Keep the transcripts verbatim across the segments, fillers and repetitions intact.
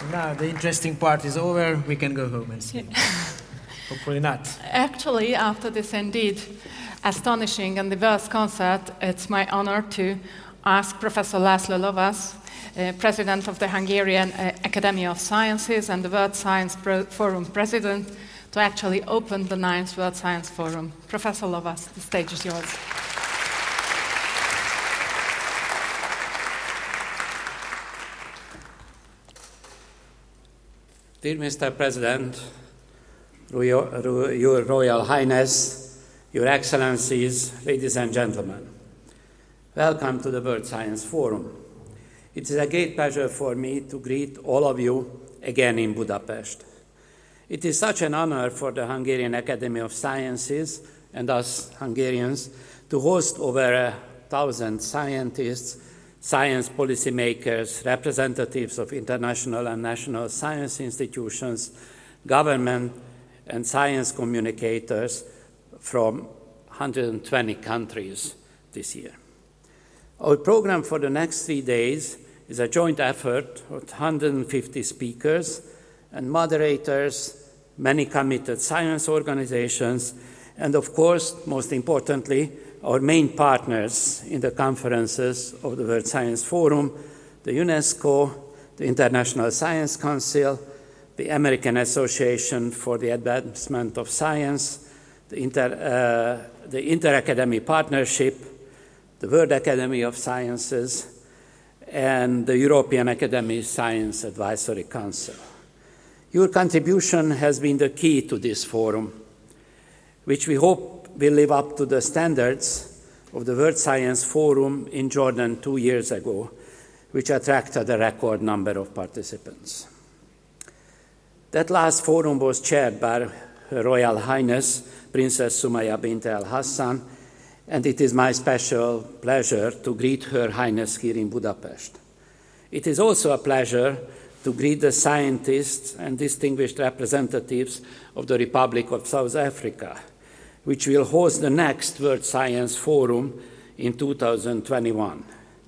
Now the interesting part is over. We can go home and sleep. Yeah. Hopefully not. Actually, after this indeed astonishing and diverse concert, it's my honor to ask Professor László Lovász, uh, President of the Hungarian uh, Academy of Sciences and the World Science Pro- Forum President, to actually open the ninth World Science Forum. Professor Lovász, the stage is yours. Dear Mister President, Your Royal Highness, Your Excellencies, ladies and gentlemen, welcome to the World Science Forum. It is a great pleasure for me to greet all of you again in Budapest. It is such an honor for the Hungarian Academy of Sciences and us Hungarians to host over a thousand scientists, science policymakers, representatives of international and national science institutions, government, and science communicators from one hundred twenty countries this year. Our program for the next three days is a joint effort of one hundred fifty speakers and moderators, many committed science organizations, and of course, most importantly, our main partners in the conferences of the World Science Forum, the UNESCO, the International Science Council, the American Association for the Advancement of Science, the, Inter, uh, the Inter-Academy Partnership, the World Academy of Sciences, and the European Academy Science Advisory Council. Your contribution has been the key to this forum, which we hope will live up to the standards of the World Science Forum in Jordan two years ago, which attracted a record number of participants. That last forum was chaired by Her Royal Highness, Princess Sumaya bint Al Hassan, and it is my special pleasure to greet Her Highness here in Budapest. It is also a pleasure to greet the scientists and distinguished representatives of the Republic of South Africa, which will host the next World Science Forum in two thousand twenty-one.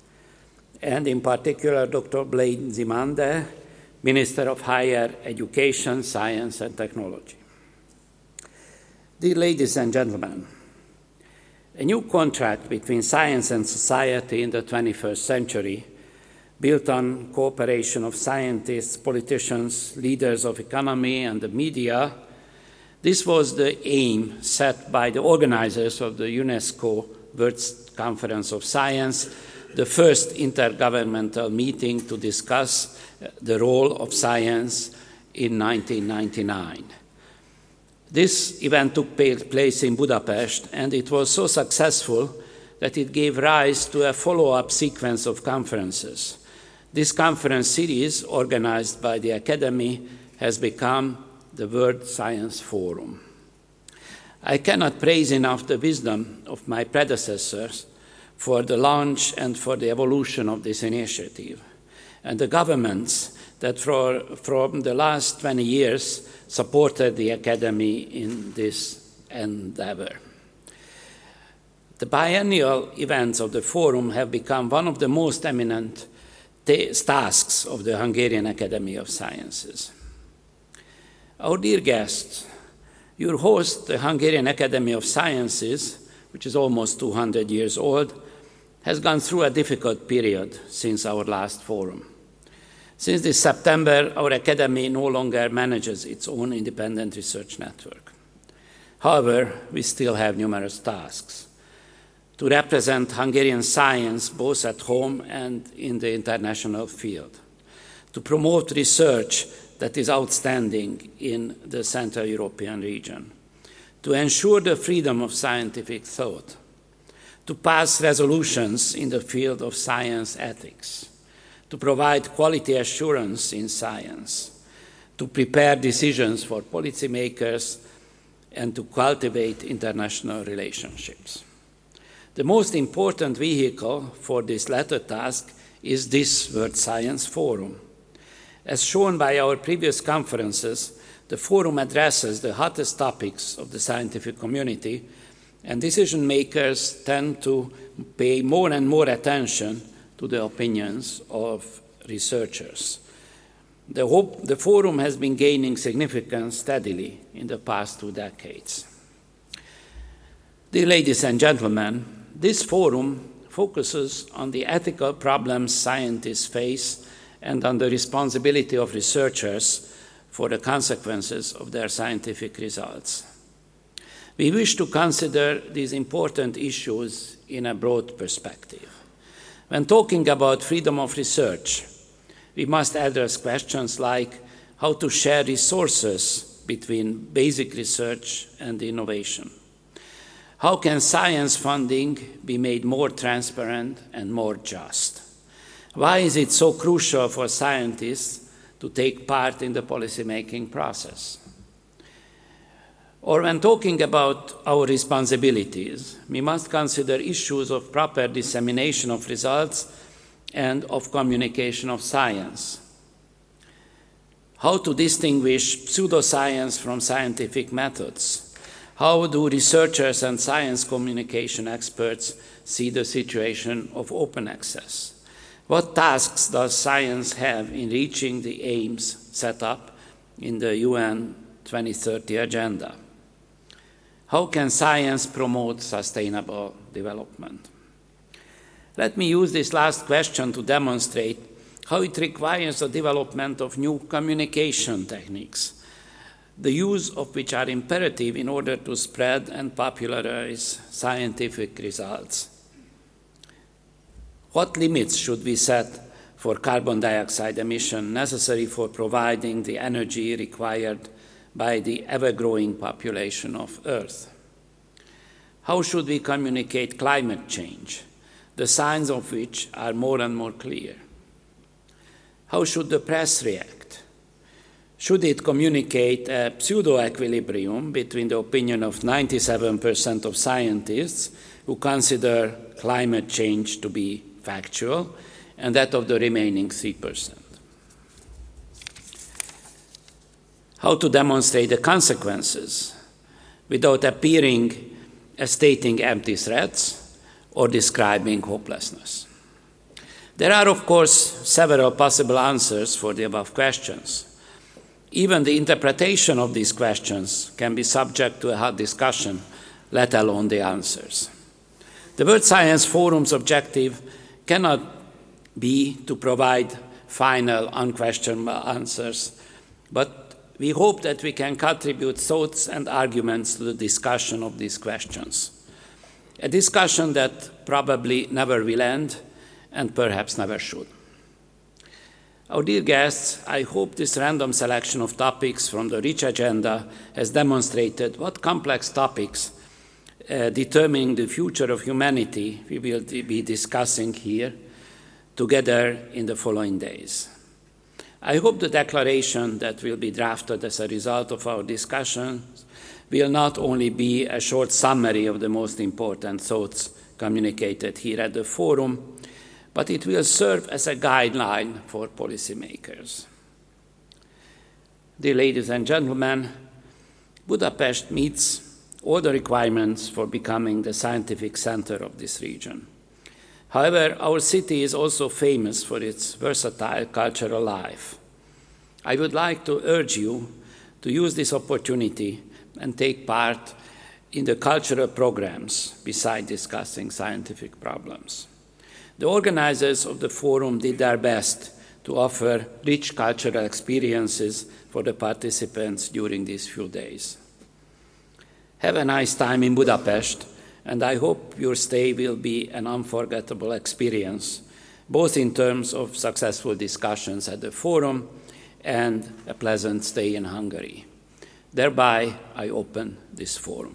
And in particular, Doctor Blade Nzimande, Minister of Higher Education, Science and Technology. Dear ladies and gentlemen, a new contract between science and society in the twenty-first century, built on cooperation of scientists, politicians, leaders of economy and the media. This was the aim set by the organizers of the UNESCO World Conference of Science, the first intergovernmental meeting to discuss the role of science in nineteen ninety-nine. This event took place in Budapest, and it was so successful that it gave rise to a follow-up sequence of conferences. This conference series, organized by the Academy, has become the World Science Forum. I cannot praise enough the wisdom of my predecessors for the launch and for the evolution of this initiative, and the governments that for, from the last twenty years supported the Academy in this endeavor. The biennial events of the Forum have become one of the most eminent t- tasks of the Hungarian Academy of Sciences. Our dear guests, your host, the Hungarian Academy of Sciences, which is almost two hundred years old, has gone through a difficult period since our last forum. Since this September, our Academy no longer manages its own independent research network. However, we still have numerous tasks to represent Hungarian science both at home and in the international field, to promote research that is outstanding in the Central European region, to ensure the freedom of scientific thought, to pass resolutions in the field of science ethics, to provide quality assurance in science, to prepare decisions for policymakers, and to cultivate international relationships. The most important vehicle for this latter task is this World Science Forum. As shown by our previous conferences, the Forum addresses the hottest topics of the scientific community, and decision makers tend to pay more and more attention to the opinions of researchers. The, hope, the forum has been gaining significance steadily in the past two decades. Dear ladies and gentlemen, this forum focuses on the ethical problems scientists face and on the responsibility of researchers for the consequences of their scientific results. We wish to consider these important issues in a broad perspective. When talking about freedom of research, we must address questions like how to share resources between basic research and innovation. How can science funding be made more transparent and more just? Why is it so crucial for scientists to take part in the policymaking process? Or when talking about our responsibilities, we must consider issues of proper dissemination of results and of communication of science. How to distinguish pseudoscience from scientific methods? How do researchers and science communication experts see the situation of open access? What tasks does science have in reaching the aims set up in the U N twenty thirty agenda? How can science promote sustainable development? Let me use this last question to demonstrate how it requires the development of new communication techniques, the use of which are imperative in order to spread and popularize scientific results. What limits should we set for carbon dioxide emission necessary for providing the energy required by the ever-growing population of Earth? How should we communicate climate change, the signs of which are more and more clear? How should the press react? Should it communicate a pseudo-equilibrium between the opinion of ninety-seven percent of scientists who consider climate change to be factual and that of the remaining three percent? How to demonstrate the consequences without appearing as stating empty threats or describing hopelessness? There are, of course, several possible answers for the above questions. Even the interpretation of these questions can be subject to a hot discussion, let alone the answers. The World Science Forum's objective cannot be to provide final, unquestionable answers, but we hope that we can contribute thoughts and arguments to the discussion of these questions. A discussion that probably never will end and perhaps never should. Our dear guests, I hope this random selection of topics from the rich agenda has demonstrated what complex topics uh, determining the future of humanity we will be discussing here together in the following days. I hope the declaration that will be drafted as a result of our discussions will not only be a short summary of the most important thoughts communicated here at the forum, but it will serve as a guideline for policymakers. Dear ladies and gentlemen, Budapest meets all the requirements for becoming the scientific center of this region. However, our city is also famous for its versatile cultural life. I would like to urge you to use this opportunity and take part in the cultural programs beside discussing scientific problems. The organizers of the forum did their best to offer rich cultural experiences for the participants during these few days. Have a nice time in Budapest, and I hope your stay will be an unforgettable experience, both in terms of successful discussions at the forum and a pleasant stay in Hungary. Thereby, I open this forum.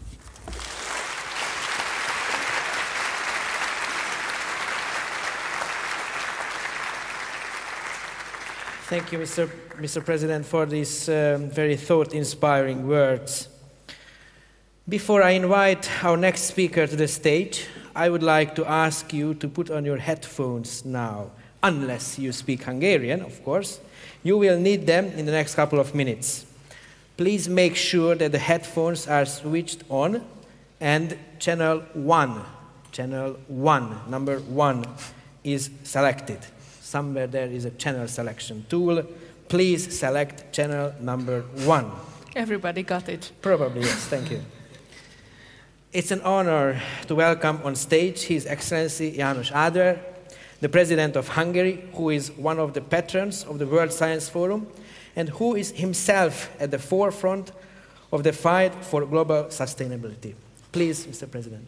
Thank you, Mister Mister President, for these um, very thought-inspiring words. Before I invite our next speaker to the stage, I would like to ask you to put on your headphones now, unless you speak Hungarian, of course. You will need them in the next couple of minutes. Please make sure that the headphones are switched on and channel one, channel one, number one is selected. Somewhere there is a channel selection tool. please select channel number one. Everybody got it. Probably, yes. Thank you. It's an honor to welcome on stage His Excellency János Áder, the President of Hungary, who is one of the patrons of the World Science Forum and who is himself at the forefront of the fight for global sustainability. Please, Mister President.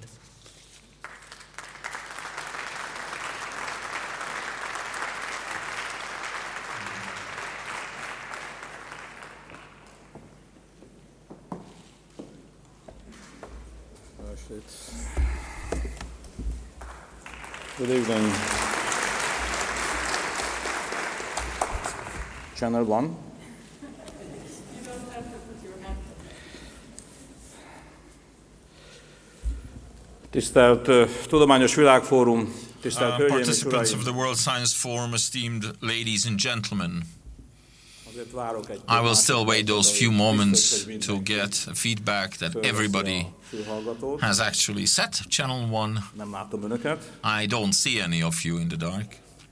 Good evening. Channel one. Tisztelt uh, Tudományos Világfórum, tisztelt Uh, Hölgyeim és participants of Uraim! the World Science Forum, esteemed ladies and gentlemen, Azért várok egy I will still wait those few moments biztos, hogy to mindenki get feedback that fölveszi everybody a fülhallgatót. has actually set channel one. Nem látom önöket. I don't see any of you in the dark.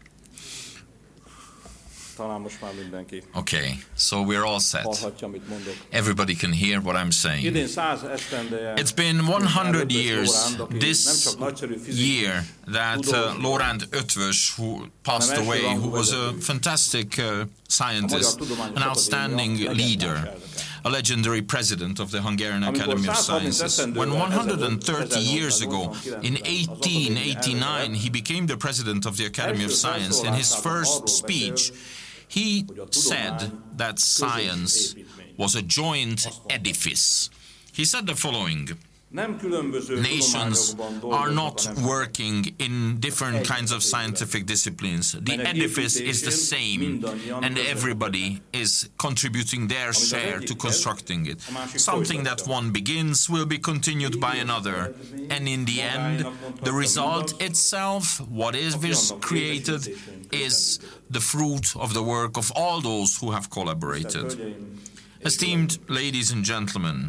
Talán most már mindenki Okay, so we're all set. hallhatja, amit mondok. Everybody can hear what I'm saying. Idén száz esztendeje It's been one hundred Ötvös years Lóránd, aki nem this csak nagyszerű fizikus, year that uh, Lorand Ötvös, who passed away, who was a fantastic uh, scientist, an outstanding leader, a legendary president of the Hungarian Academy of Sciences. When one hundred thirty years ago, in eighteen eighty-nine, he became the president of the Academy of Science, in his first speech, he said that science was a joint edifice. He said the following: nations are not working in different kinds of scientific disciplines. The edifice is the same, and everybody is contributing their share to constructing it. Something that one begins will be continued by another, and in the end, the result itself, what is created, is the fruit of the work of all those who have collaborated. Esteemed ladies and gentlemen,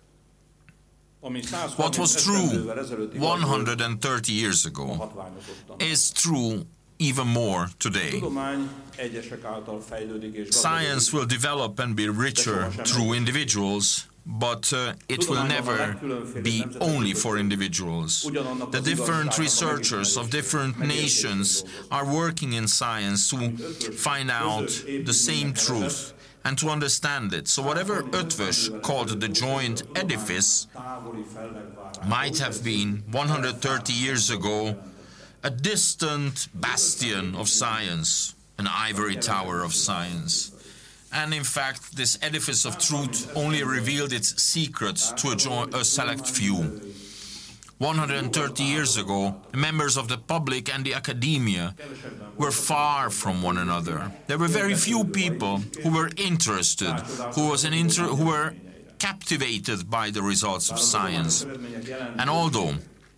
what was true one hundred thirty years ago is true even more today. Science will develop and be richer through individuals, but uh, it will never be only for individuals. The different researchers of different nations are working in science to find out the same truth and to understand it. So whatever Ötvös called the joint edifice might have been one hundred thirty years ago a distant bastion of science, an ivory tower of science. And in fact, this edifice of truth only revealed its secrets to a, jo- a select few. one hundred thirty years ago, members of the public and the academia were far from one another. There were very few people who were interested, who, was an inter- who were captivated by the results of science. And although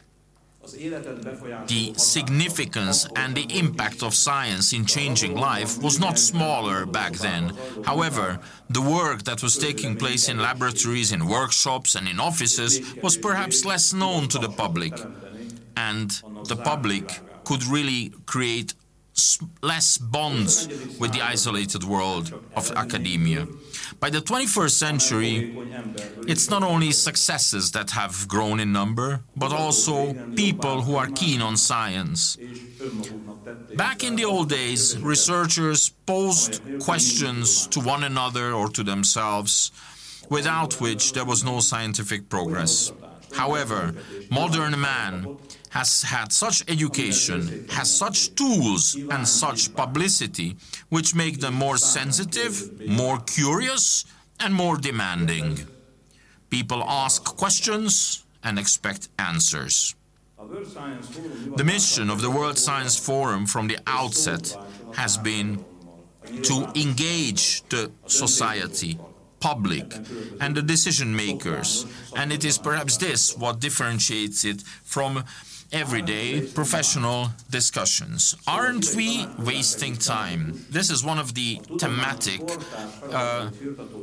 the significance and the impact of science in changing life was not smaller back then. However, the work that was taking place in laboratories, in workshops and in offices was perhaps less known to the public. And the public could really create less bonds with the isolated world of academia. By the twenty-first century, it's not only successes that have grown in number, but also people who are keen on science. Back in the old days, researchers posed questions to one another or to themselves, without which there was no scientific progress. However, modern man has had such education, has such tools and such publicity, which make them more sensitive, more curious, and more demanding. People ask questions and expect answers. The mission of the World Science Forum from the outset has been to engage the society, public, and the decision makers. And it is perhaps this what differentiates it from everyday professional discussions. Aren't we wasting time? This is one of the thematic uh,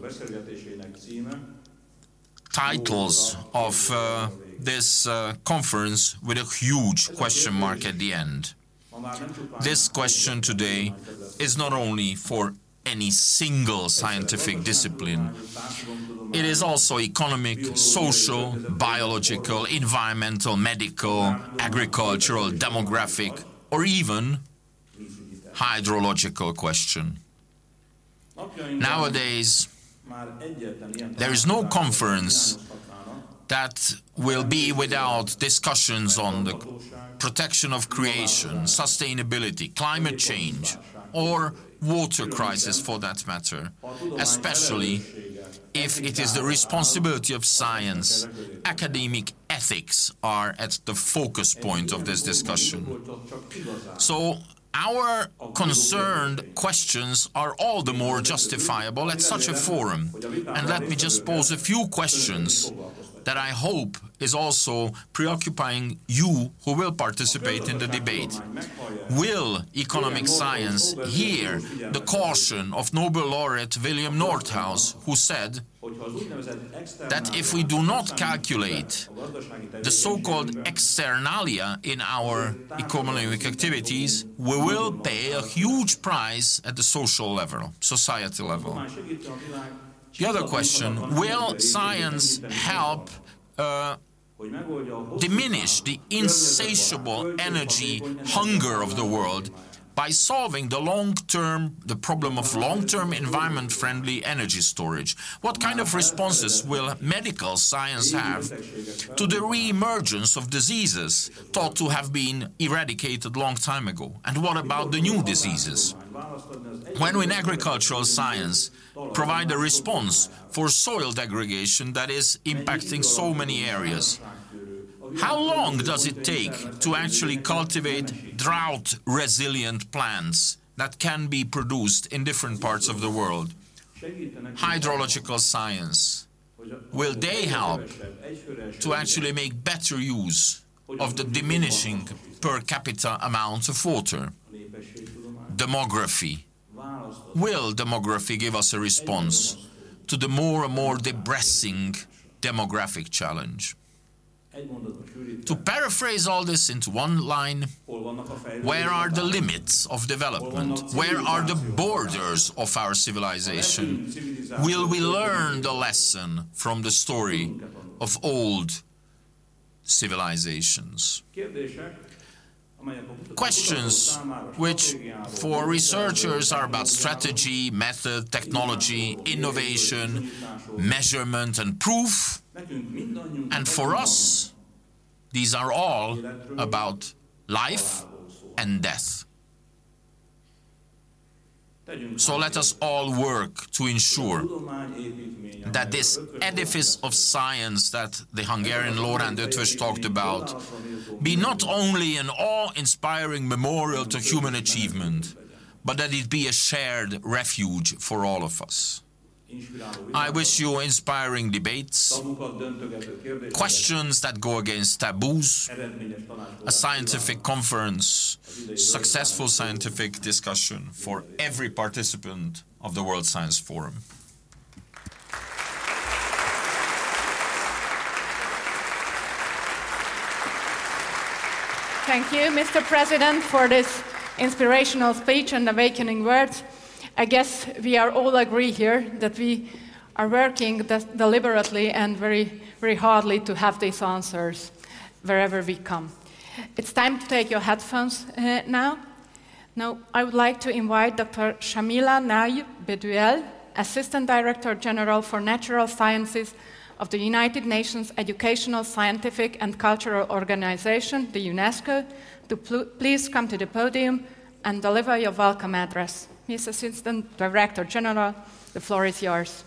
titles of uh, this uh, conference, with a huge question mark at the end. This question today is not only for any single scientific discipline. It is also economic, social, biological, environmental, medical, agricultural, demographic, or even hydrological question. Nowadays, there is no conference that will be without discussions on the protection of creation, sustainability, climate change, or water crisis for that matter, especially if it is the responsibility of science. Academic ethics are at the focus point of this discussion. So our concerned questions are all the more justifiable at such a forum. And let me just pose a few questions that I hope is also preoccupying you who will participate in the debate. Will economic science hear the caution of Nobel laureate William Nordhaus, who said that if we do not calculate the so-called externalia in our economic activities, we will pay a huge price at the social level, society level. The other question, will science help uh, diminish the insatiable energy hunger of the world by solving the long-term, the problem of long-term environment-friendly energy storage? What kind of responses will medical science have to the re-emergence of diseases thought to have been eradicated long time ago? And what about the new diseases? When will agricultural science provide a response for soil degradation that is impacting so many areas? How long does it take to actually cultivate drought-resilient plants that can be produced in different parts of the world? Hydrological science, will they help to actually make better use of the diminishing per capita amount of water? Demography. Will demography give us a response to the more and more depressing demographic challenge? To paraphrase all this into one line, where are the limits of development? Where are the borders of our civilization? Will we learn the lesson from the story of old civilizations? Questions which for researchers are about strategy, method, technology, innovation, measurement and proof. And for us, these are all about life and death. So let us all work to ensure that this edifice of science that the Hungarian Loránd Eötvös talked about be not only an awe-inspiring memorial to human achievement, but that it be a shared refuge for all of us. I wish you inspiring debates, questions that go against taboos, a scientific conference, successful scientific discussion for every participant of the World Science Forum. Thank you, Mister President, for this inspirational speech and awakening words. I guess we are all agree here that we are working de- deliberately and very, very hardly to have these answers wherever we come. It's time to take your headphones uh, now. Now, I would like to invite Doctor Shamila Nay Beduel, Assistant Director General for Natural Sciences of the United Nations Educational, Scientific and Cultural Organization, the UNESCO, to pl- please come to the podium and deliver your welcome address. Miz Assistant Director General, the floor is yours.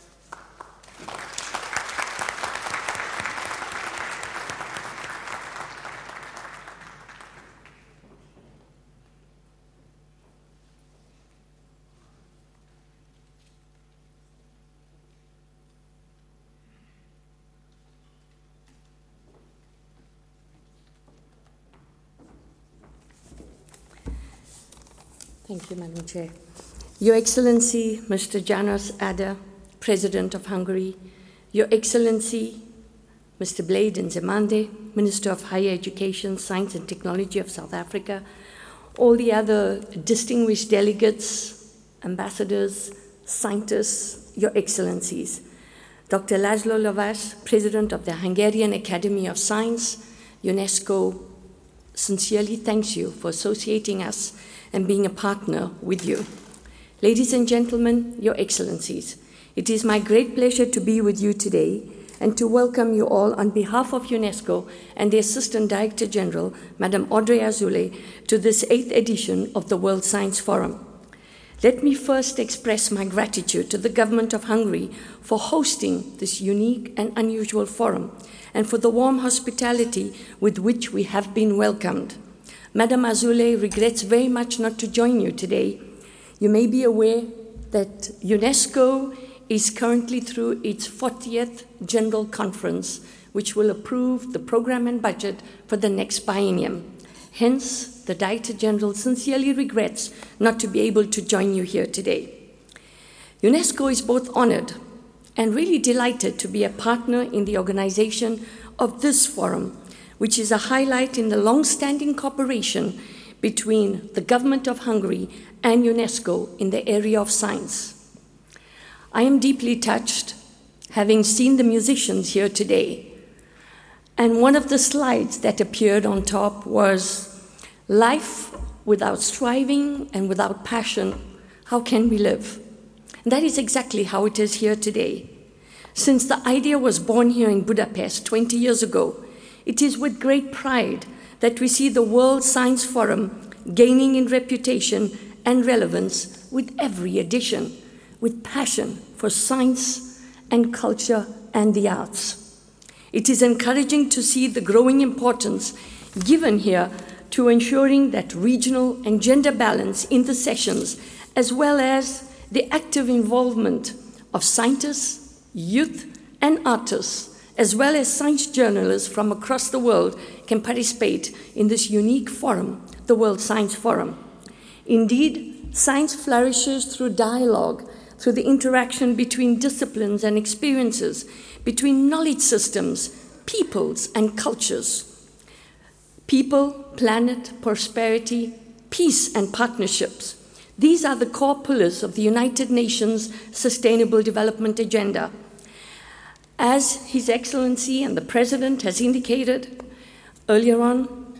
Thank you, Madam Chair. Your Excellency, Mister János Áder, President of Hungary, Your Excellency, Mister Bladen Zemande, Minister of Higher Education, Science and Technology of South Africa, all the other distinguished delegates, ambassadors, scientists, Your Excellencies. Doctor Laszlo Lovasz, President of the Hungarian Academy of Science, UNESCO sincerely thanks you for associating us and being a partner with you. Ladies and gentlemen, Your Excellencies, it is my great pleasure to be with you today and to welcome you all on behalf of UNESCO and the Assistant Director General, Madam Audrey Azoulay, to this eighth edition of the World Science Forum. Let me first express my gratitude to the government of Hungary for hosting this unique and unusual forum and for the warm hospitality with which we have been welcomed. Madam Azoulay regrets very much not to join you today. You may be aware that UNESCO is currently through its fortieth General Conference, which will approve the program and budget for the next biennium. Hence, the Director General sincerely regrets not to be able to join you here today. UNESCO is both honored and really delighted to be a partner in the organization of this forum, which is a highlight in the long-standing cooperation between the government of Hungary and UNESCO in the area of science. I am deeply touched, having seen the musicians here today, and one of the slides that appeared on top was, life without striving and without passion, how can we live? And that is exactly how it is here today. Since the idea was born here in Budapest twenty years ago, it is with great pride that we see the World Science Forum gaining in reputation and relevance with every edition, with passion for science and culture and the arts. It is encouraging to see the growing importance given here to ensuring that regional and gender balance in the sessions, as well as the active involvement of scientists, youth, and artists, as well as science journalists from across the world, can participate in this unique forum, the World Science Forum. Indeed, science flourishes through dialogue, through the interaction between disciplines and experiences, between knowledge systems, peoples, and cultures. People, planet, prosperity, peace, and partnerships. These are the core pillars of the United Nations Sustainable Development Agenda. As His Excellency and the President has indicated earlier on,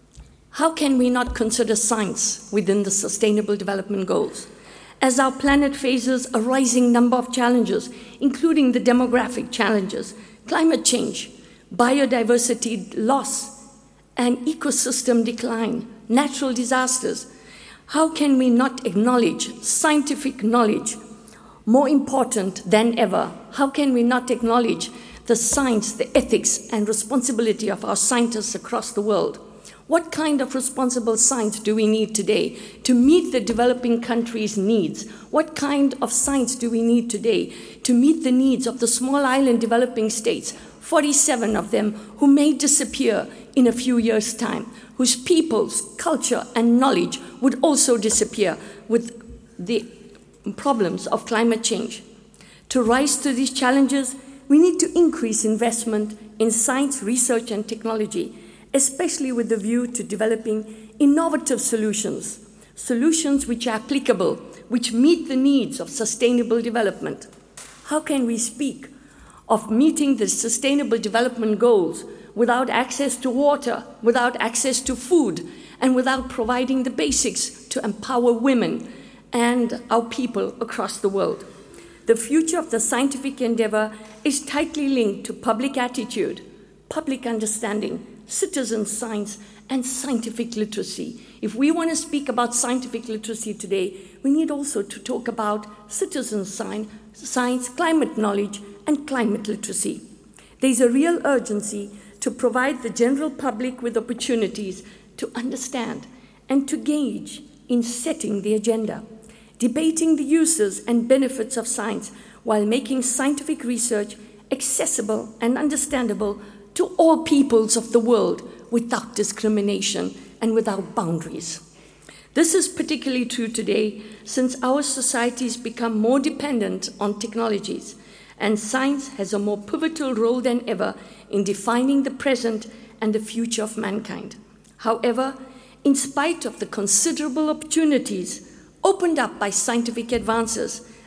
how can we not consider science within the Sustainable Development Goals? As our planet faces a rising number of challenges, including the demographic challenges, climate change, biodiversity loss, and ecosystem decline, natural disasters, how can we not acknowledge scientific knowledge more important than ever? How can we not acknowledge the science, the ethics, and responsibility of our scientists across the world? What kind of responsible science do we need today to meet the developing countries' needs? What kind of science do we need today to meet the needs of the small island developing states, forty-seven of them, who may disappear in a few years' time, whose peoples, culture, and knowledge would also disappear with the problems of climate change? To rise to these challenges, we need to increase investment in science, research, and technology, especially with the view to developing innovative solutions, solutions which are applicable, which meet the needs of sustainable development. How can we speak of meeting the Sustainable Development Goals without access to water, without access to food, and without providing the basics to empower women and our people across the world? The future of the scientific endeavor is tightly linked to public attitude, public understanding, citizen science, and scientific literacy. If we want to speak about scientific literacy today, we need also to talk about citizen science, science, climate knowledge, and climate literacy. There is a real urgency to provide the general public with opportunities to understand and to gauge in setting the agenda, debating the uses and benefits of science while making scientific research accessible and understandable to all peoples of the world without discrimination and without boundaries. This is particularly true today since our societies become more dependent on technologies, and science has a more pivotal role than ever in defining the present and the future of mankind. However, in spite of the considerable opportunities opened up by scientific advances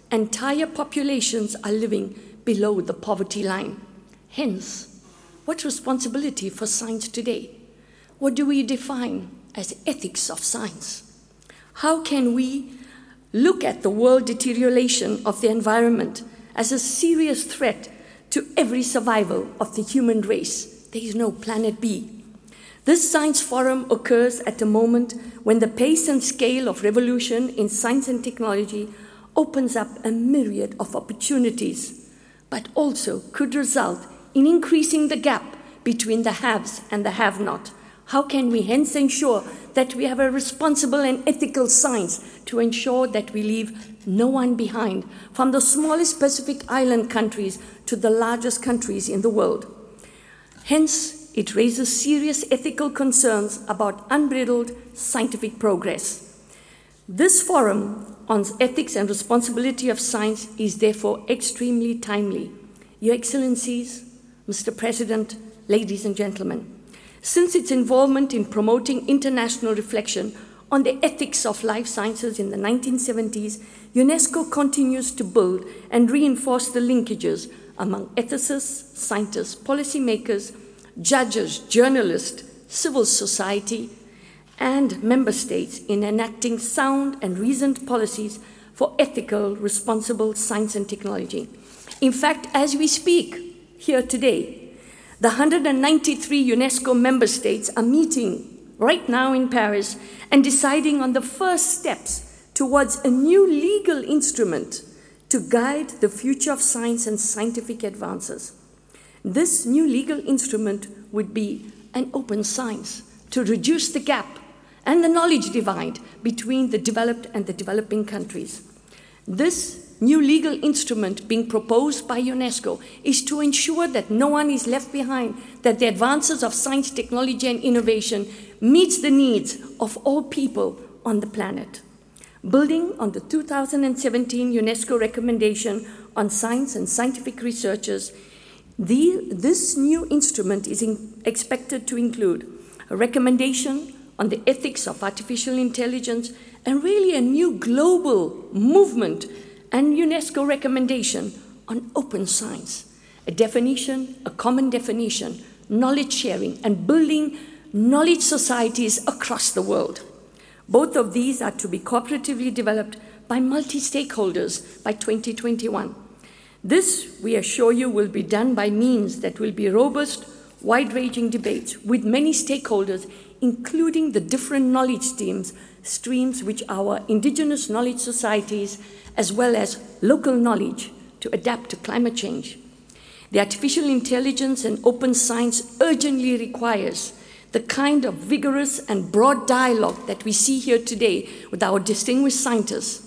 Entire populations are living below the poverty line. Hence, what responsibility for science today? What do we define as ethics of science? How can we look at the world deterioration of the environment as a serious threat to every survival of the human race? There is no planet B. This science forum occurs at a moment when the pace and scale of revolution in science and technology opens up a myriad of opportunities, but also could result in increasing the gap between the haves and the have-not. How can we hence ensure that we have a responsible and ethical science to ensure that we leave no one behind, from the smallest Pacific island countries to the largest countries in the world? Hence, it raises serious ethical concerns about unbridled scientific progress. This forum on ethics and responsibility of science is therefore extremely timely. Your Excellencies, Mister President, ladies and gentlemen, since its involvement in promoting international reflection on the ethics of life sciences in the nineteen seventies, UNESCO continues to build and reinforce the linkages among ethicists, scientists, policymakers, judges, journalists, civil society, and member states in enacting sound and reasoned policies for ethical, responsible science and technology. In fact, as we speak here today, the one hundred ninety-three UNESCO member states are meeting right now in Paris and deciding on the first steps towards a new legal instrument to guide the future of science and scientific advances. This new legal instrument would be an open science to reduce the gap and the knowledge divide between the developed and the developing countries. This new legal instrument being proposed by UNESCO is to ensure that no one is left behind, that the advances of science, technology, and innovation meets the needs of all people on the planet. Building on the two thousand seventeen UNESCO recommendation on science and scientific researchers, the, this new instrument is in, expected to include a recommendation on the ethics of artificial intelligence and really a new global movement and UNESCO recommendation on open science, a definition, a common definition, knowledge sharing, and building knowledge societies across the world. Both of these are to be cooperatively developed by multi-stakeholders by twenty twenty-one. This, we assure you, will be done by means that will be robust, wide-ranging debates with many stakeholders, including the different knowledge streams, streams which our indigenous knowledge societies, as well as local knowledge to adapt to climate change. The artificial intelligence and open science urgently requires the kind of vigorous and broad dialogue that we see here today with our distinguished scientists.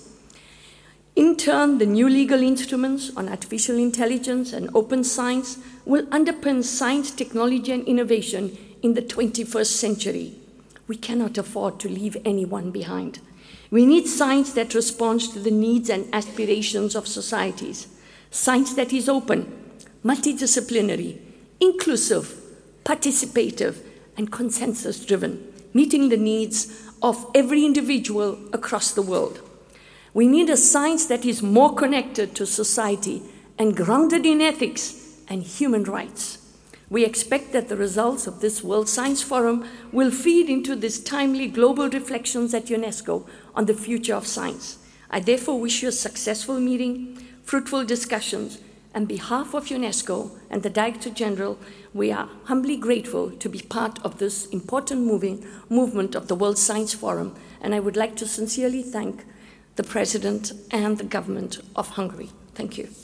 In turn, the new legal instruments on artificial intelligence and open science will underpin science, technology, and innovation in the twenty-first century. We cannot afford to leave anyone behind. We need science that responds to the needs and aspirations of societies, science that is open, multidisciplinary, inclusive, participative, and consensus-driven, meeting the needs of every individual across the world. We need a science that is more connected to society and grounded in ethics and human rights. We expect that the results of this World Science Forum will feed into these timely global reflections at UNESCO on the future of science. I therefore wish you a successful meeting, fruitful discussions. On behalf of UNESCO and the Director General, we are humbly grateful to be part of this important moving, movement of the World Science Forum, and I would like to sincerely thank the President and the government of Hungary. Thank you.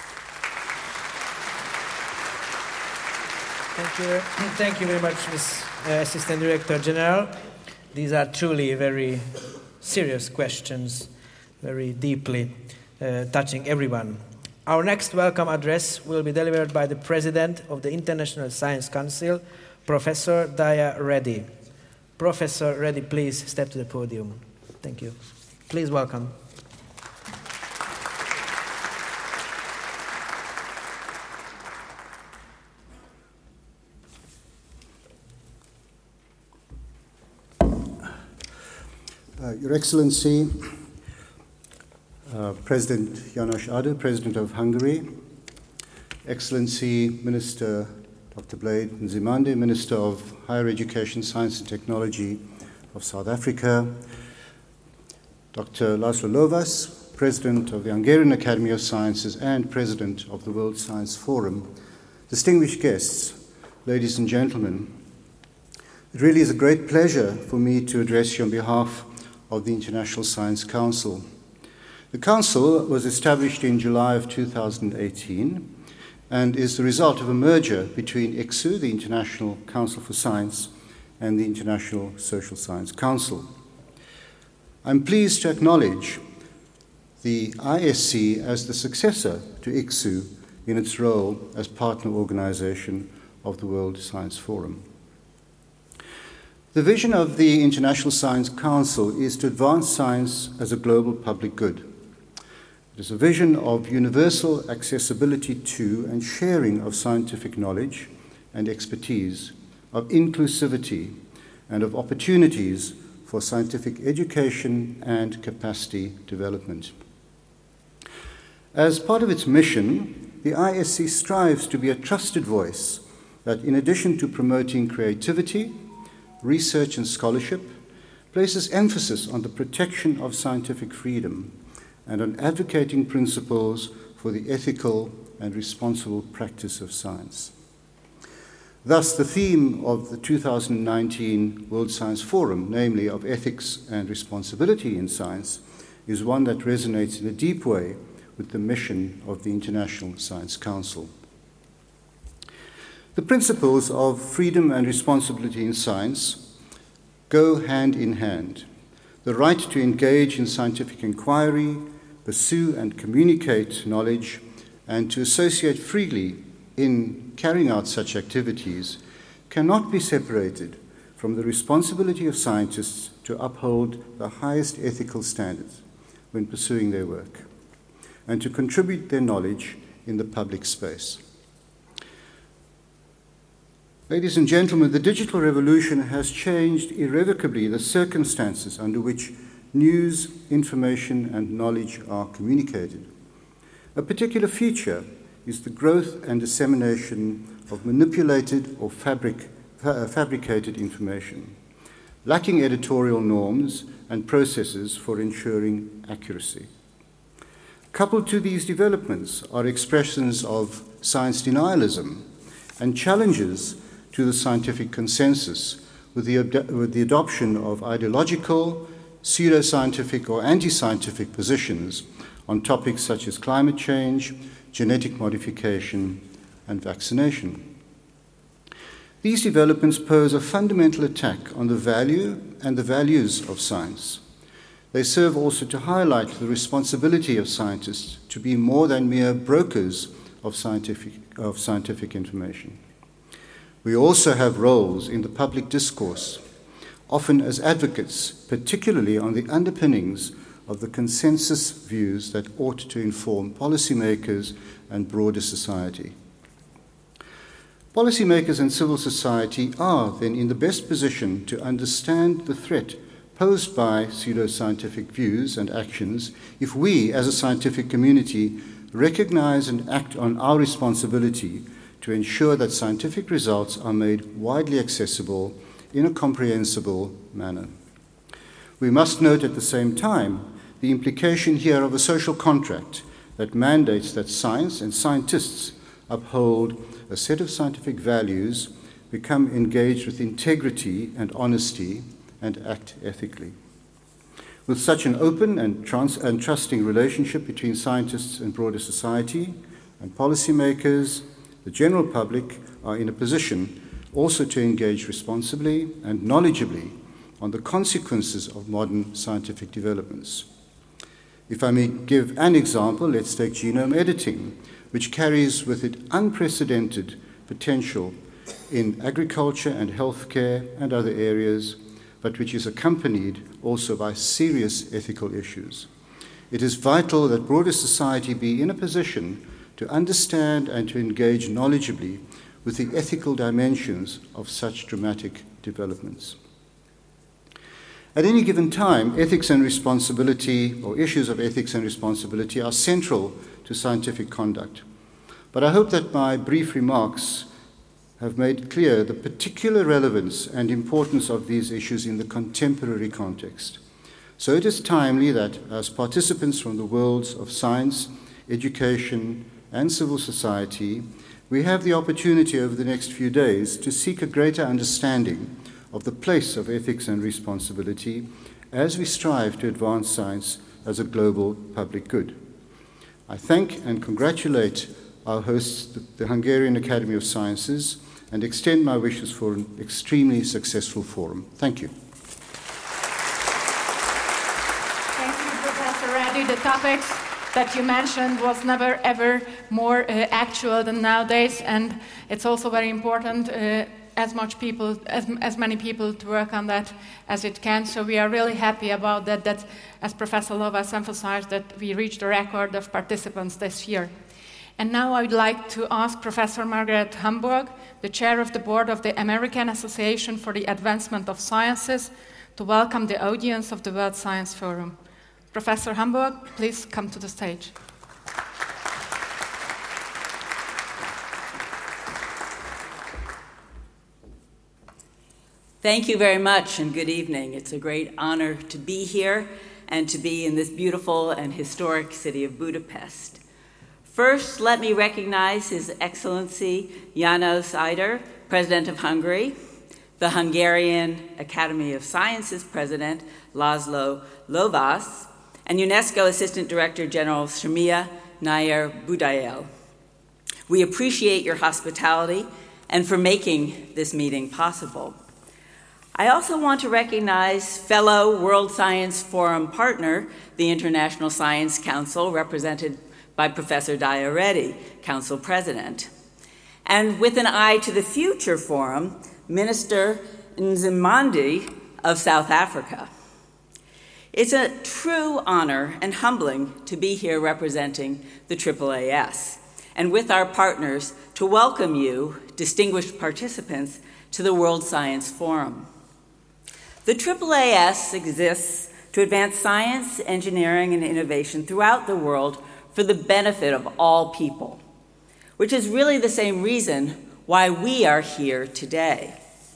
Thank you. Thank you very much, Miz Assistant Director General. These are truly very serious questions, very deeply uh, touching everyone. Our next welcome address will be delivered by the President of the International Science Council, Professor Daya Reddy. Professor Reddy, please step to the podium. Thank you. Please welcome. Uh, Your Excellency, uh, President János Áder, President of Hungary, Excellency Minister Doctor Blayden-Zimande, Minister of Higher Education, Science and Technology of South Africa, Doctor László Lovász, President of the Hungarian Academy of Sciences and President of the World Science Forum, distinguished guests, ladies and gentlemen, it really is a great pleasure for me to address you on behalf of the International Science Council. The Council was established in July of two thousand eighteen and is the result of a merger between I C S U, the International Council for Science, and the International Social Science Council. I'm pleased to acknowledge the I S C as the successor to I C S U in its role as partner organization of the World Science Forum. The vision of the International Science Council is to advance science as a global public good. It is a vision of universal accessibility to and sharing of scientific knowledge and expertise, of inclusivity, and of opportunities for scientific education and capacity development. As part of its mission, the I S C strives to be a trusted voice that, in addition to promoting creativity, research and scholarship, places emphasis on the protection of scientific freedom and on advocating principles for the ethical and responsible practice of science. Thus, the theme of the two thousand nineteen World Science Forum, namely of ethics and responsibility in science, is one that resonates in a deep way with the mission of the International Science Council. The principles of freedom and responsibility in science go hand in hand. The right to engage in scientific inquiry, pursue and communicate knowledge, and to associate freely in carrying out such activities cannot be separated from the responsibility of scientists to uphold the highest ethical standards when pursuing their work and to contribute their knowledge in the public space. Ladies and gentlemen, the digital revolution has changed irrevocably the circumstances under which news, information, and knowledge are communicated. A particular feature is the growth and dissemination of manipulated or fabric, fa- fabricated information, lacking editorial norms and processes for ensuring accuracy. Coupled to these developments are expressions of science denialism and challenges to the scientific consensus with the, ad- with the adoption of ideological, pseudoscientific or anti-scientific positions on topics such as climate change, genetic modification, and vaccination. These developments pose a fundamental attack on the value and the values of science. They serve also to highlight the responsibility of scientists to be more than mere brokers of scientific, of scientific information. We also have roles in the public discourse, often as advocates, particularly on the underpinnings of the consensus views that ought to inform policymakers and broader society. Policymakers and civil society are then in the best position to understand the threat posed by pseudoscientific views and actions if we, as a scientific community, recognize and act on our responsibility to ensure that scientific results are made widely accessible in a comprehensible manner. We must note at the same time the implication here of a social contract that mandates that science and scientists uphold a set of scientific values, become engaged with integrity and honesty, and act ethically. With such an open and, trans- and trusting relationship between scientists and broader society and policymakers, the general public are in a position also to engage responsibly and knowledgeably on the consequences of modern scientific developments. If I may give an example, let's take genome editing, which carries with it unprecedented potential in agriculture and healthcare and other areas, but which is accompanied also by serious ethical issues. It is vital that broader society be in a position to understand and to engage knowledgeably with the ethical dimensions of such dramatic developments. At any given time, ethics and responsibility, or issues of ethics and responsibility, are central to scientific conduct. But I hope that my brief remarks have made clear the particular relevance and importance of these issues in the contemporary context. So it is timely that, as participants from the worlds of science, education, and civil society, we have the opportunity over the next few days to seek a greater understanding of the place of ethics and responsibility as we strive to advance science as a global public good. I thank and congratulate our hosts, the Hungarian Academy of Sciences, and extend my wishes for an extremely successful forum. Thank you. Thank you, Professor Reddy. The topics that you mentioned was never ever more uh, actual than nowadays, and it's also very important uh, as much people, as, as many people to work on that as it can. So we are really happy about that, that as Professor Lovaas emphasized, that we reached a record of participants this year. And now I would like to ask Professor Margaret Hamburg, the chair of the board of the American Association for the Advancement of Sciences, to welcome the audience of the World Science Forum. Professor Hamburg, please come to the stage. Thank you very much and good evening. It's a great honor to be here and to be in this beautiful and historic city of Budapest. First, let me recognize His Excellency János Áder, President of Hungary, the Hungarian Academy of Sciences President László Lovaas, and UNESCO Assistant Director General Shemia Nair Budayel. We appreciate your hospitality and for making this meeting possible. I also want to recognize fellow World Science Forum partner, the International Science Council, represented by Professor Daya Reddy, Council President. And with an eye to the future forum, Minister Nzimande of South Africa. It's a true honor and humbling to be here representing the triple A S, and with our partners to welcome you, distinguished participants, to the World Science Forum. The triple A S exists to advance science, engineering, and innovation throughout the world for the benefit of all people, which is really the same reason why we are here today.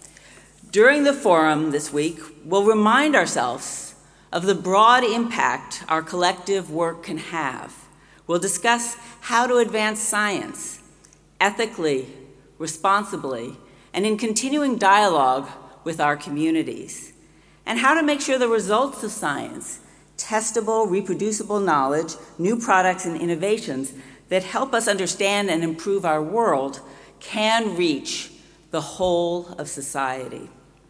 During the forum this week, we'll remind ourselves of the broad impact our collective work can have. We'll discuss how to advance science ethically, responsibly, and in continuing dialogue with our communities, and how to make sure the results of science, testable, reproducible knowledge, new products, and innovations that help us understand and improve our world can reach the whole of society.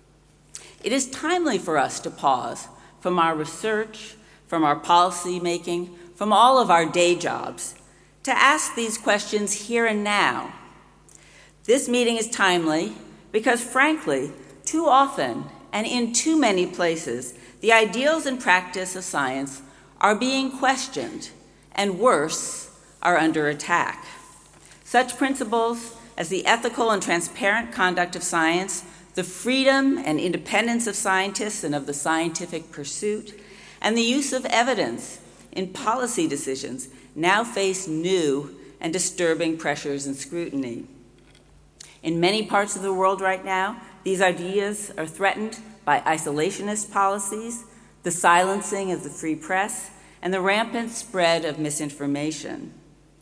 It is timely for us to pause from our research, from our policy making, from all of our day jobs, to ask these questions here and now. This meeting is timely because, frankly, too often and in too many places, the ideals and practice of science are being questioned, and worse, are under attack. Such principles as the ethical and transparent conduct of science, the freedom and independence of scientists and of the scientific pursuit, and the use of evidence in policy decisions now face new and disturbing pressures and scrutiny. In many parts of the world right now, these ideas are threatened by isolationist policies, the silencing of the free press, and the rampant spread of misinformation.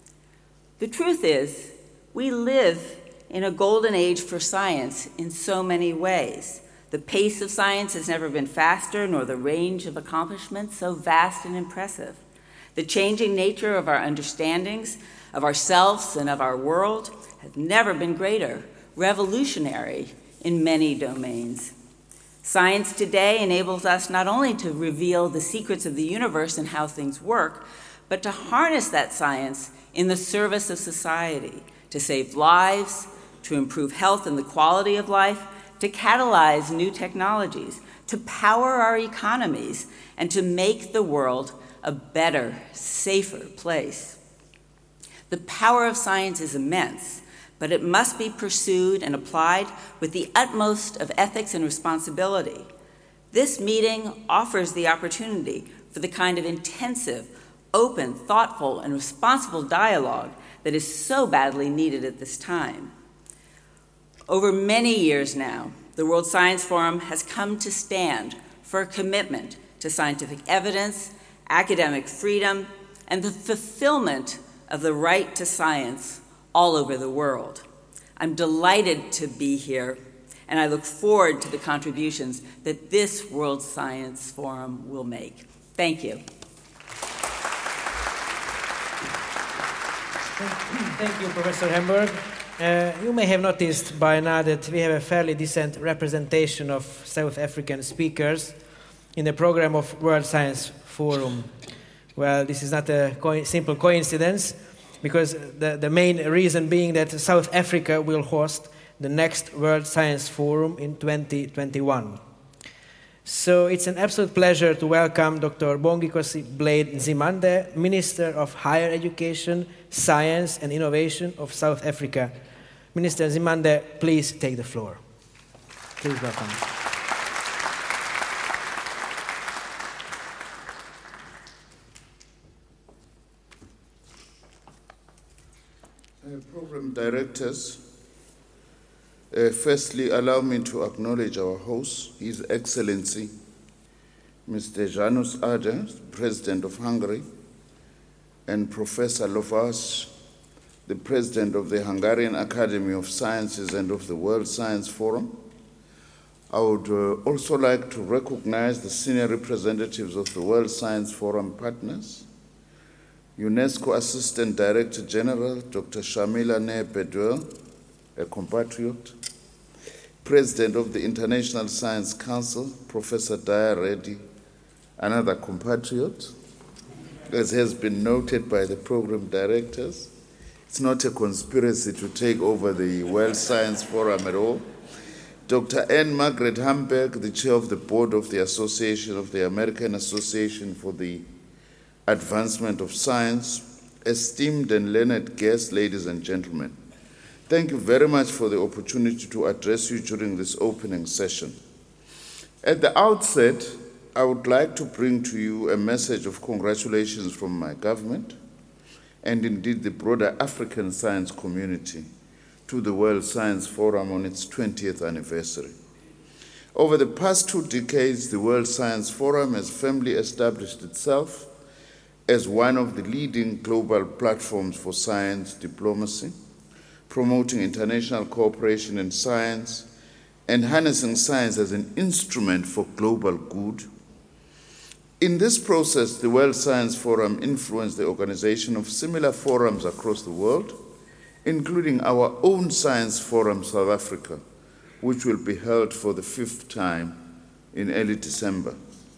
The truth is, we live in a golden age for science in so many ways. The pace of science has never been faster, nor the range of accomplishments so vast and impressive. The changing nature of our understandings of ourselves and of our world has never been greater, revolutionary in many domains. Science today enables us not only to reveal the secrets of the universe and how things work, but to harness that science in the service of society, to save lives, to improve health and the quality of life, to catalyze new technologies, to power our economies, and to make the world a better, safer place. The power of science is immense, but it must be pursued and applied with the utmost of ethics and responsibility. This meeting offers the opportunity for the kind of intensive, open, thoughtful, and responsible dialogue that is so badly needed at this time. Over many years now, the World Science Forum has come to stand for a commitment to scientific evidence, academic freedom, and the fulfillment of the right to science all over the world. I'm delighted to be here, and I look forward to the contributions that this World Science Forum will make. Thank you. Thank you, Professor Hamburg. Uh, you may have noticed by now that we have a fairly decent representation of South African speakers in the program of World Science Forum. Well, this is not a co- simple coincidence, because the, the main reason being that South Africa will host the next World Science Forum in twenty twenty-one. So it's an absolute pleasure to welcome Doctor Bongikosi Blade Nzimande, Minister of Higher Education, Science and Innovation of South Africa. Minister Nzimande, please take the floor. Please welcome. Uh, program directors, uh, firstly, allow me to acknowledge our host, His Excellency, Mister János Áder, President of Hungary, and Professor Lovász, the President of the Hungarian Academy of Sciences and of the World Science Forum. I would uh, also like to recognize the senior representatives of the World Science Forum partners, UNESCO Assistant Director General, Doctor Shamila Ney-Bedouel, a compatriot, President of the International Science Council, Professor Daya Reddy, another compatriot, as has been noted by the program directors. It's not a conspiracy to take over the World Science Forum at all. Doctor Anne Margaret Hamburg, the chair of the board of the Association of the American Association for the Advancement of Science, esteemed and learned guests, ladies and gentlemen. Thank you very much for the opportunity to address you during this opening session. At the outset, I would like to bring to you a message of congratulations from my government and indeed the broader African science community to the World Science Forum on its twentieth anniversary. Over the past two decades, the World Science Forum has firmly established itself as one of the leading global platforms for science diplomacy, promoting international cooperation in science, and harnessing science as an instrument for global good. In this process, the World Science Forum influenced the organization of similar forums across the world, including our own Science Forum South Africa, which will be held for the fifth time in early December.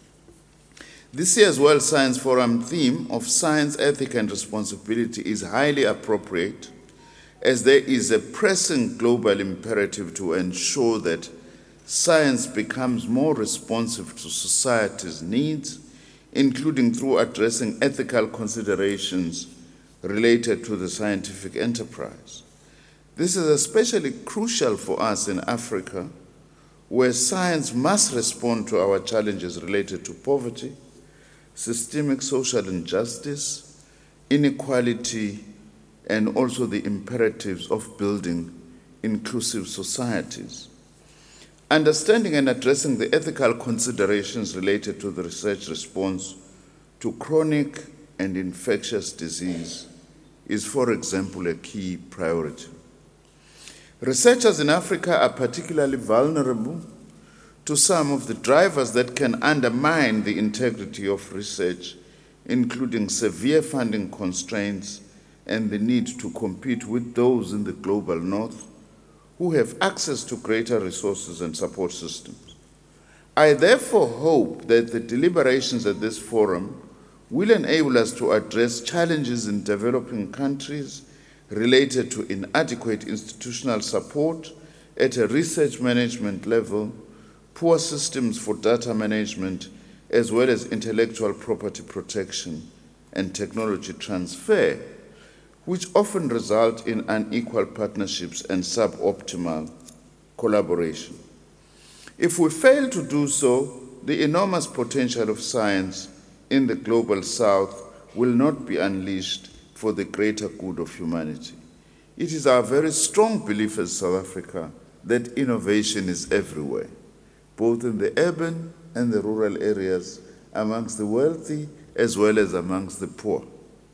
This year's World Science Forum theme of science, ethic, and responsibility is highly appropriate, as there is a pressing global imperative to ensure that science becomes more responsive to society's needs, including through addressing ethical considerations related to the scientific enterprise. This is especially crucial for us in Africa, where science must respond to our challenges related to poverty, systemic social injustice, inequality, and also the imperatives of building inclusive societies. Understanding and addressing the ethical considerations related to the research response to chronic and infectious disease is, for example, a key priority. Researchers in Africa are particularly vulnerable to some of the drivers that can undermine the integrity of research, including severe funding constraints and the need to compete with those in the global north who have access to greater resources and support systems. I therefore hope that the deliberations at this forum will enable us to address challenges in developing countries related to inadequate institutional support at a research management level, poor systems for data management, as well as intellectual property protection and technology transfer, which often result in unequal partnerships and suboptimal collaboration. If we fail to do so, the enormous potential of science in the global south will not be unleashed for the greater good of humanity. It is our very strong belief as South Africa that innovation is everywhere, both in the urban and the rural areas, amongst the wealthy as well as amongst the poor.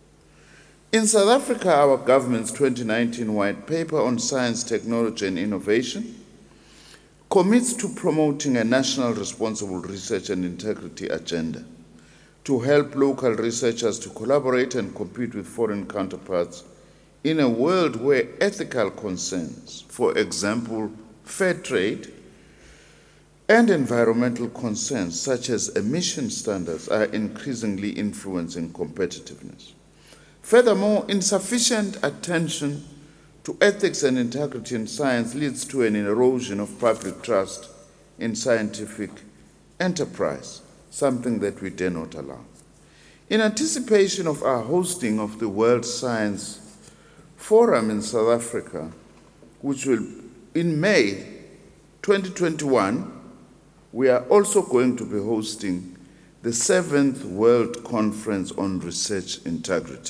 In South Africa, our government's twenty nineteen White Paper on Science, Technology and Innovation commits to promoting a national responsible research and integrity agenda to help local researchers to collaborate and compete with foreign counterparts in a world where ethical concerns, for example, fair trade, and environmental concerns such as emission standards are increasingly influencing competitiveness. Furthermore, insufficient attention to ethics and integrity in science leads to an erosion of public trust in scientific enterprise, something that we dare not allow. In anticipation of our hosting of the World Science Forum in South Africa, which will in May twenty twenty-one, we are also going to be hosting the seventh World Conference on Research Integrity.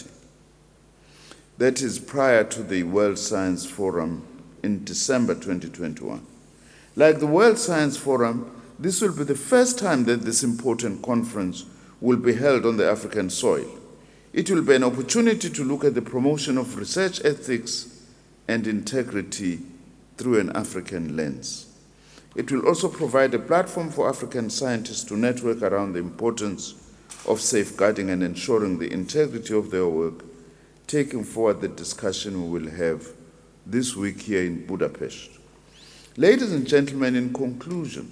That is prior to the World Science Forum in December twenty twenty-one. Like the World Science Forum, this will be the first time that this important conference will be held on the African soil. It will be an opportunity to look at the promotion of research ethics and integrity through an African lens. It will also provide a platform for African scientists to network around the importance of safeguarding and ensuring the integrity of their work, taking forward the discussion we will have this week here in Budapest. Ladies and gentlemen, in conclusion,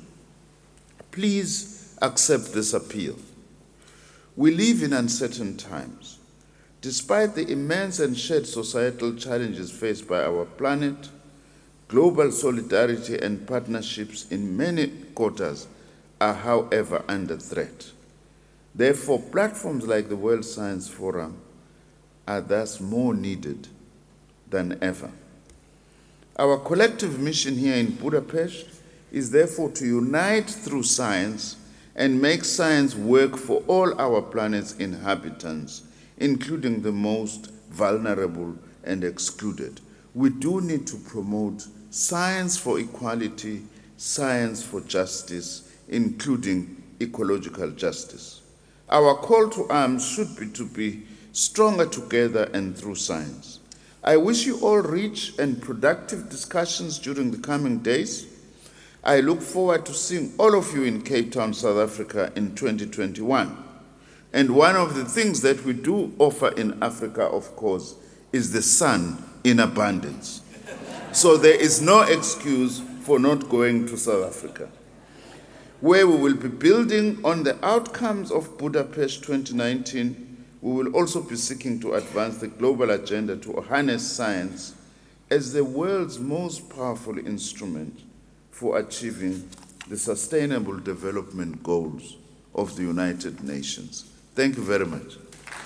please accept this appeal. We live in uncertain times. Despite the immense and shared societal challenges faced by our planet, global solidarity and partnerships in many quarters are, however, under threat. Therefore, platforms like the World Science Forum are thus more needed than ever. Our collective mission here in Budapest is therefore to unite through science and make science work for all our planet's inhabitants, including the most vulnerable and excluded. We do need to promote science for equality, science for justice, including ecological justice. Our call to arms should be to be stronger together and through science. I wish you all rich and productive discussions during the coming days. I look forward to seeing all of you in Cape Town, South Africa in twenty twenty-one. And one of the things that we do offer in Africa, of course, is the sun in abundance. So there is no excuse for not going to South Africa, where we will be building on the outcomes of Budapest twenty nineteen. We will also be seeking to advance the global agenda to harness science as the world's most powerful instrument for achieving the Sustainable Development Goals of the United Nations. Thank you very much.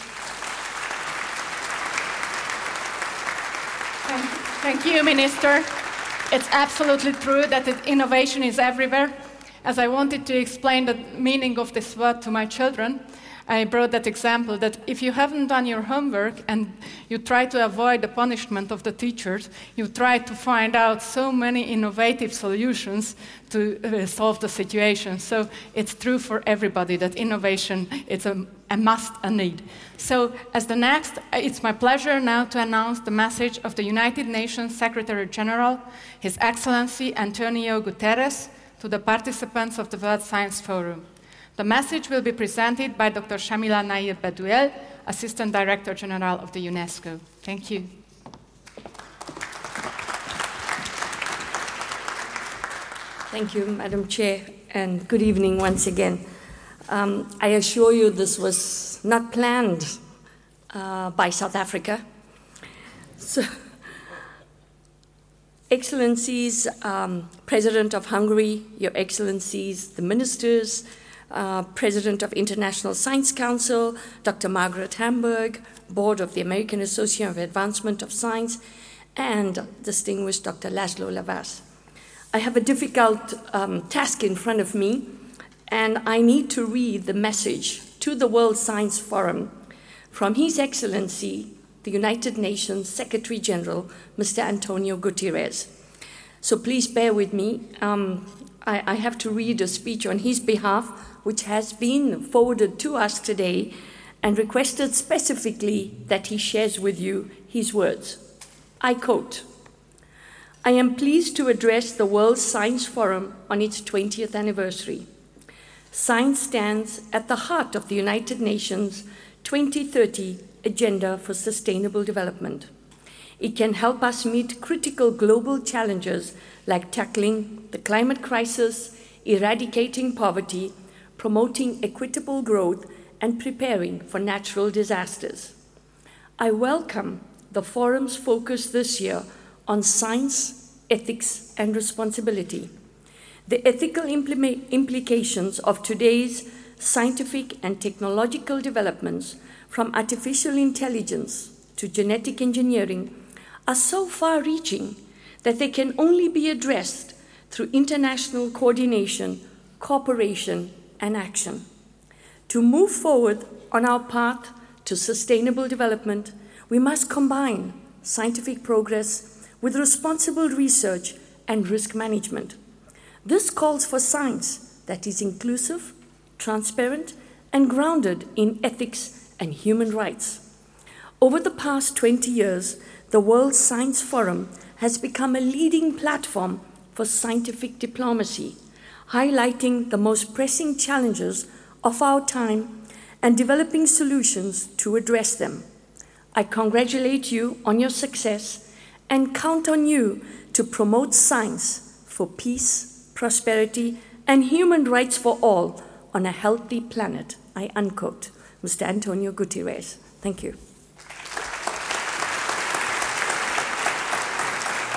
Thank you, Minister. It's absolutely true that innovation is everywhere. As I wanted to explain the meaning of this word to my children, I brought that example that if you haven't done your homework and you try to avoid the punishment of the teachers, you try to find out so many innovative solutions to uh, solve the situation. So it's true for everybody that innovation is a, a must, a need. So as the next, it's my pleasure now to announce the message of the United Nations Secretary General, His Excellency Antonio Guterres, to the participants of the World Science Forum. The message will be presented by Doctor Shamila Nair-Bedouel, Assistant Director General of the UNESCO. Thank you. Thank you, Madam Chair, and good evening once again. Um, I assure you this was not planned uh, by South Africa. So, Excellencies, um, President of Hungary, Your Excellencies, the Ministers, Uh, President of International Science Council, Doctor Margaret Hamburg, Board of the American Association of Advancement of Science, and distinguished Doctor Laszlo Lavas. I have a difficult um, task in front of me, and I need to read the message to the World Science Forum from His Excellency, the United Nations Secretary General, Mister Antonio Guterres. So please bear with me. Um, I, I have to read a speech on his behalf, which has been forwarded to us today and requested specifically that he shares with you his words. I quote, "I am pleased to address the World Science Forum on its twentieth anniversary. Science stands at the heart of the United Nations twenty thirty Agenda for Sustainable Development. It can help us meet critical global challenges like tackling the climate crisis, eradicating poverty, promoting equitable growth, and preparing for natural disasters. I welcome the forum's focus this year on science, ethics, and responsibility. The ethical impl- implications of today's scientific and technological developments, from artificial intelligence to genetic engineering, are so far-reaching that they can only be addressed through international coordination, cooperation, and action. To move forward on our path to sustainable development, we must combine scientific progress with responsible research and risk management. This calls for science that is inclusive, transparent, and grounded in ethics and human rights. Over the past twenty years, the World Science Forum has become a leading platform for scientific diplomacy, highlighting the most pressing challenges of our time and developing solutions to address them. I congratulate you on your success and count on you to promote science for peace, prosperity, and human rights for all on a healthy planet." I unquote. Mister Antonio Guterres. Thank you.